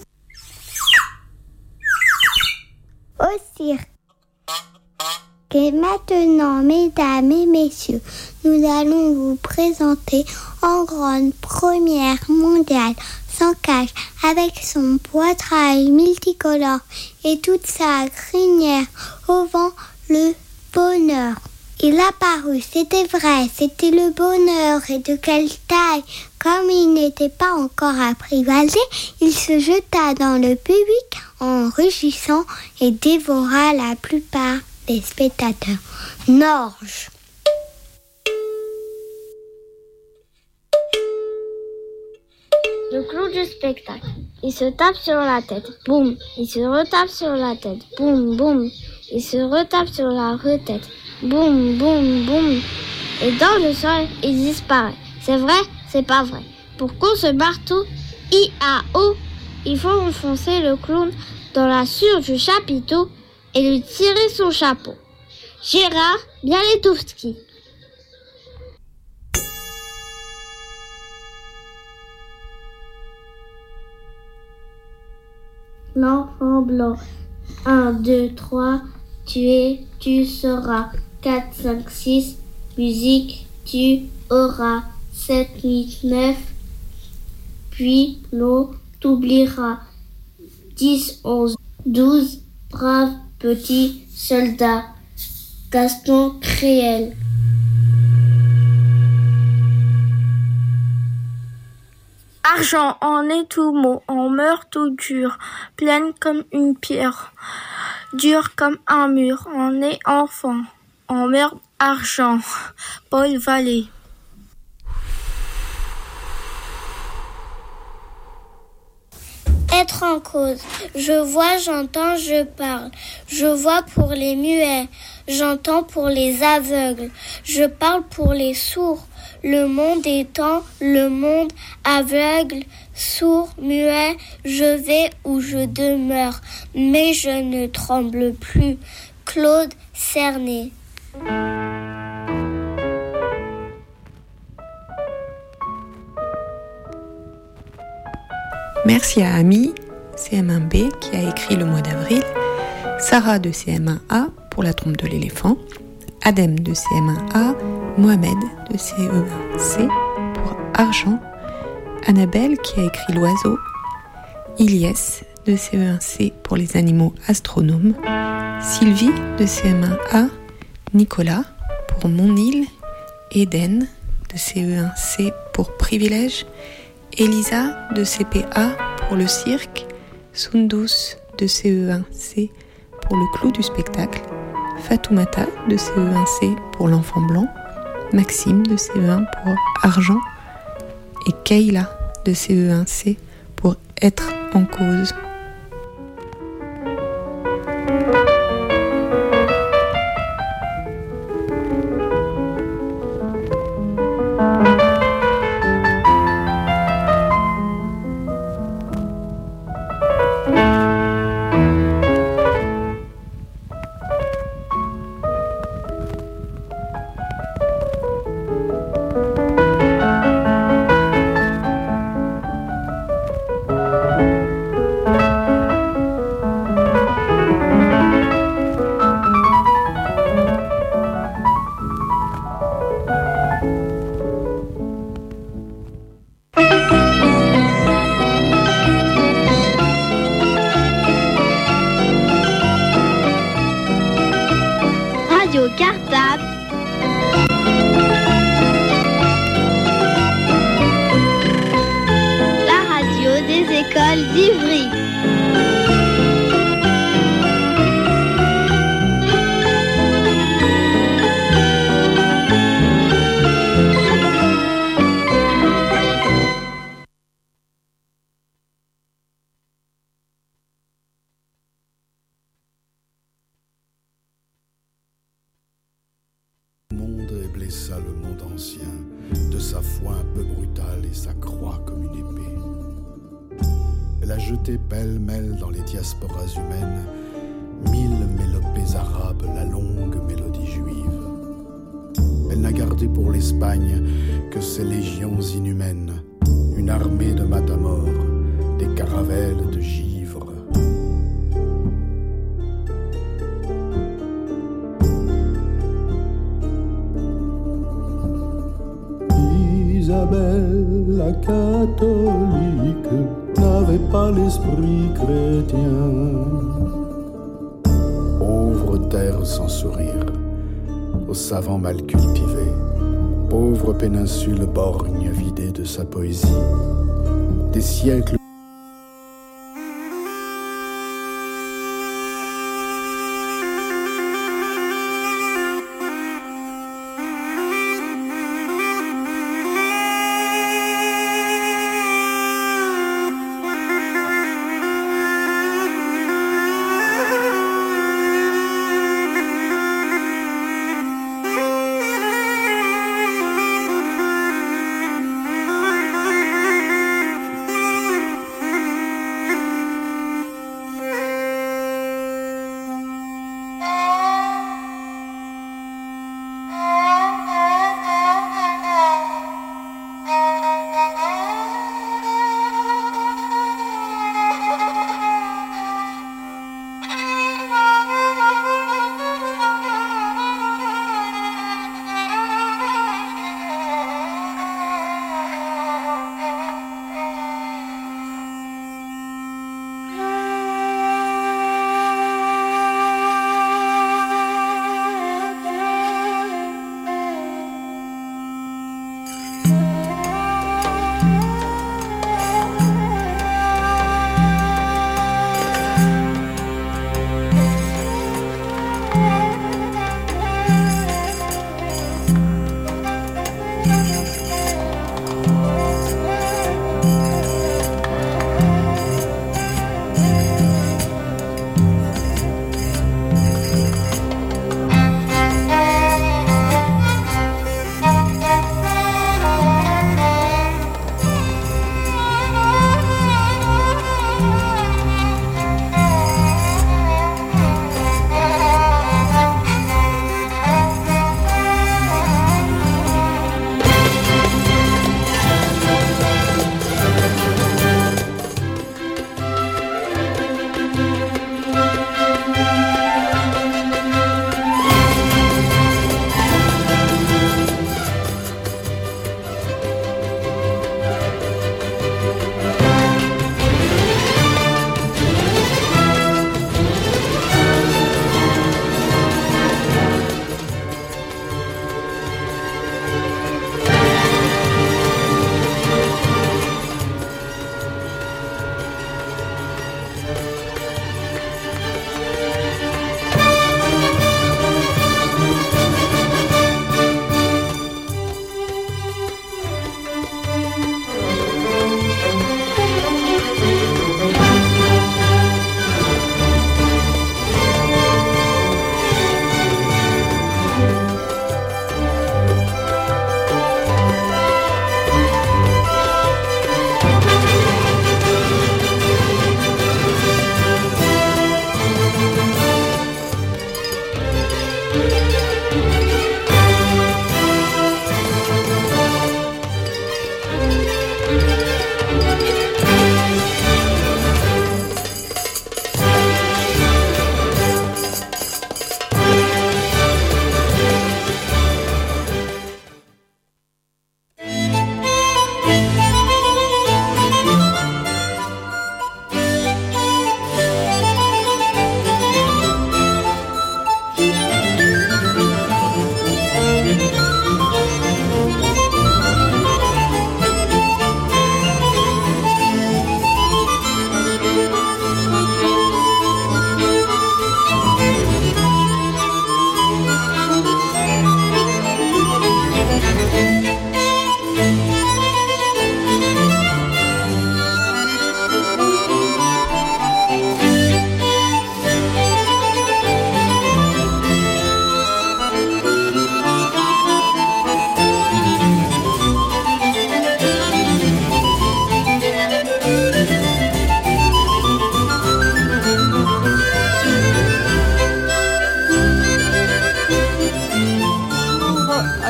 Au cirque. Et maintenant, mesdames et messieurs, nous allons vous présenter en grande première mondiale, sans cage, avec son poitrail multicolore et toute sa crinière au vent, le bonheur. Il a paru, c'était vrai, c'était le bonheur, et de quelle taille. Comme il n'était pas encore apprivoisé, il se jeta dans le public en rugissant et dévora la plupart des spectateurs. Norge.
Le clou du spectacle. Il se tape sur la tête, boum. Il se retape sur la tête, boum, boum. Il se retape sur la retête, boum, boum, boum. Et dans le sol, il disparaît. C'est vrai, c'est pas vrai. Pour qu'on se barre tout, I-A-O, il faut enfoncer le clown dans la sueur du chapiteau et lui tirer son chapeau. Gérard Bialetowski. L'enfant blanc. 1, 2, 3, tu es, tu seras. 4, 5, 6, musique, tu auras. 7, 8, 9, puis l'on t'oubliera. 10, 11, 12, brave petit soldat. Gaston Créel. Argent, en est tout mot, on meurt tout dur, pleine comme une pierre, dure comme un mur, on est enfant, on meurt argent. Paul Vallée.
Être en cause. Je vois, j'entends, je parle. Je vois pour les muets, j'entends pour les aveugles, je parle pour les sourds. Le monde étant le monde aveugle, sourd, muet, je vais où je demeure, mais je ne tremble plus. Claude Cerny.
Merci à Ami, CM1B, qui a écrit le mois d'avril, Sarah de CM1A pour la trompe de l'éléphant, Adem de CM1A, Mohamed de CE1C pour argent, Annabelle qui a écrit l'oiseau, Ilyes de CE1C pour les animaux astronomes, Sylvie de CM1A, Nicolas pour mon île, Eden de CE1C pour privilège, Elisa de CPA pour le cirque, Sundus de CE1C pour le clou du spectacle, Fatoumata de CE1C pour l'enfant blanc, Maxime de CE1 pour argent et Kayla de CE1C pour être en cause.
monde ancien, de sa foi un peu brutale et sa croix comme une épée. Elle a jeté pêle-mêle dans les diasporas humaines 1000 mélopées arabes, la longue mélodie juive. Elle n'a gardé pour l'Espagne que ses légions inhumaines, une armée de matamores, des caravelles de givre. Isabelle, la catholique, n'avait pas l'esprit chrétien. Pauvre terre sans sourire, aux savants mal cultivés, pauvre péninsule borgne vidée de sa poésie. Des siècles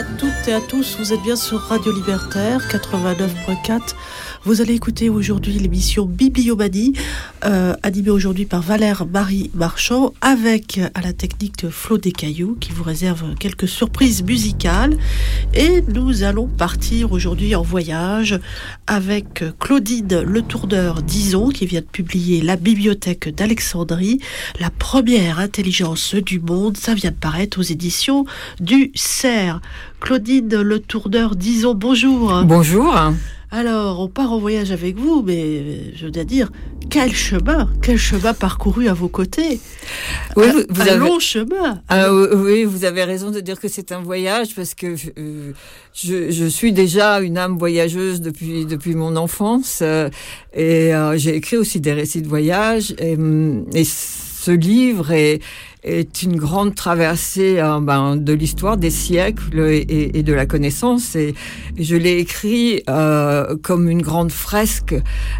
toutes et à tous, vous êtes bien sur Radio Libertaire 89.4. Vous allez écouter aujourd'hui l'émission Bibliomanie, animée aujourd'hui par Valère-Marie Marchand, avec à la technique Flo Descailloux qui vous réserve quelques surprises musicales. Et nous allons partir aujourd'hui en voyage avec Claudine Le Tourneur d'Izon qui vient de publier La Bibliothèque d'Alexandrie, la première intelligence du monde. Ça vient de paraître aux éditions du CERF. Claudine Le Tourneur d'Izon, bonjour.
Bonjour.
Alors, on part en voyage avec vous, mais je dois dire, quel chemin parcouru à vos côtés.
Oui,
un long chemin.
Oui, vous avez raison de dire que c'est un voyage, parce que je suis déjà une âme voyageuse depuis mon enfance, et j'ai écrit aussi des récits de voyage, et ce livre est une grande traversée de l'histoire, des siècles et de la connaissance. Et je l'ai écrit comme une grande fresque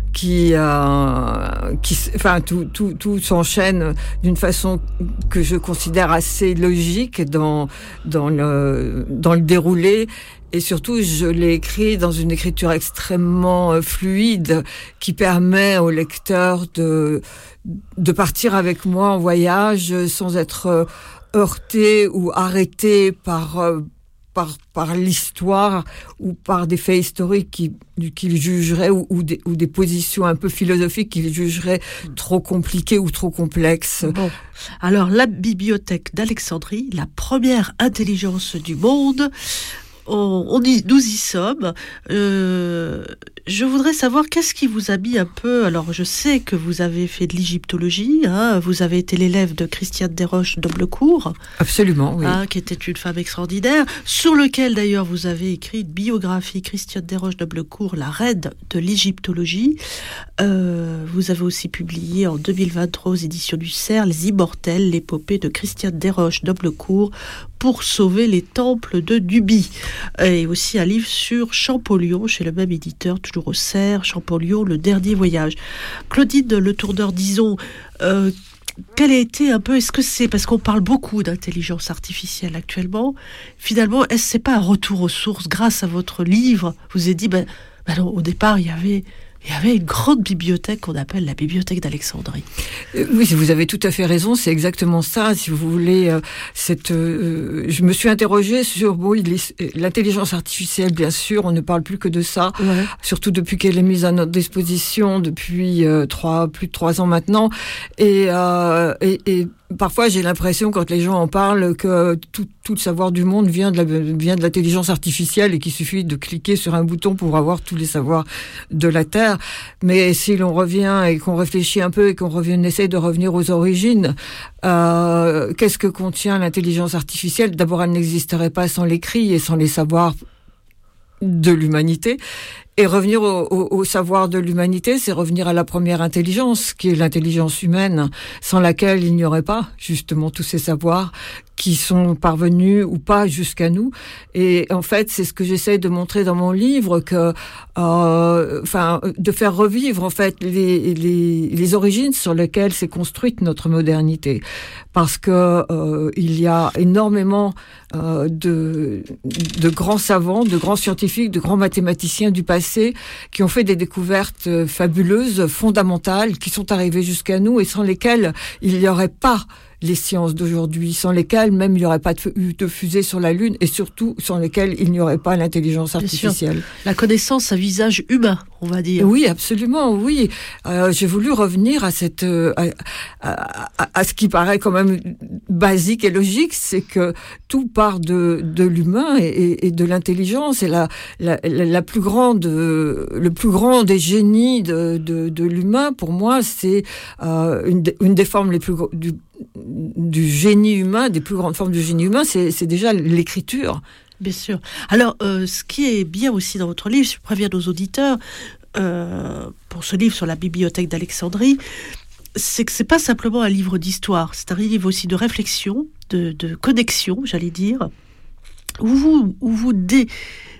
tout s'enchaîne d'une façon que je considère assez logique dans le déroulé. Et surtout, je l'ai écrit dans une écriture extrêmement fluide qui permet au lecteur de partir avec moi en voyage sans être heurté ou arrêté par l'histoire ou par des faits historiques qu'il jugerait ou des positions un peu philosophiques qu'il jugerait trop compliquées ou trop complexes.
Bon. Alors, la bibliothèque d'Alexandrie, la première intelligence du monde. Nous y sommes. Je voudrais savoir qu'est-ce qui vous a mis un peu... Alors, je sais que vous avez fait de l'égyptologie. Vous avez été l'élève de Christiane Desroches d'Oblecourt.
Absolument, oui.
Qui était une femme extraordinaire, sur lequel d'ailleurs vous avez écrit une biographie, Christiane Desroches d'Oblecourt, la reine de l'égyptologie. Vous avez aussi publié en 2023 aux éditions du CERF Les Immortels, l'épopée de Christiane Desroches d'Oblecourt pour sauver les temples de Nubie. Et aussi un livre sur Champollion, chez le même éditeur, toujours au CERF, Champollion, le dernier voyage. Claudine Le Tourneur d'Izon, quel a été un peu, est-ce que c'est, parce qu'on parle beaucoup d'intelligence artificielle actuellement, finalement, est-ce que c'est pas un retour aux sources grâce à votre livre? Vous avez dit, non, au départ, il y avait une grande bibliothèque qu'on appelle la bibliothèque d'Alexandrie.
Oui, vous avez tout à fait raison, c'est exactement ça. Si vous voulez, je me suis interrogée sur l'intelligence artificielle, bien sûr, on ne parle plus que de ça, surtout depuis qu'elle est mise à notre disposition depuis plus de 3 ans maintenant, et parfois, j'ai l'impression, quand les gens en parlent, que tout le savoir du monde vient de l'intelligence artificielle et qu'il suffit de cliquer sur un bouton pour avoir tous les savoirs de la Terre. Mais si l'on revient et qu'on réfléchit un peu et qu'on essaie de revenir aux origines, qu'est-ce que contient l'intelligence artificielle? D'abord, elle n'existerait pas sans l'écrit et sans les savoirs de l'humanité. Et revenir au savoir de l'humanité, c'est revenir à la première intelligence, qui est l'intelligence humaine, sans laquelle il n'y aurait pas justement tous ces savoirs qui sont parvenus ou pas jusqu'à nous. Et en fait, c'est ce que j'essaie de montrer dans mon livre, que, de faire revivre en fait les origines sur lesquelles s'est construite notre modernité, parce que il y a énormément de grands savants, de grands scientifiques, de grands mathématiciens du passé qui ont fait des découvertes fabuleuses, fondamentales, qui sont arrivées jusqu'à nous et sans lesquelles il n'y aurait pas les sciences d'aujourd'hui, sans lesquelles même il n'y aurait pas de fusée sur la Lune et surtout sans lesquelles il n'y aurait pas l'intelligence artificielle.
La connaissance à visage humain, on va dire.
Oui, absolument, oui. J'ai voulu revenir à ce qui paraît quand même basique et logique, c'est que tout part de l'humain et de l'intelligence. Et le plus grand des génies de l'humain, pour moi, c'est une des formes les plus du génie humain, des plus grandes formes du génie humain, c'est déjà l'écriture.
Bien sûr. Alors, ce qui est bien aussi dans votre livre, je préviens nos auditeurs, pour ce livre sur la bibliothèque d'Alexandrie, c'est que c'est pas simplement un livre d'histoire, c'est un livre aussi de réflexion, de connexion, j'allais dire, où vous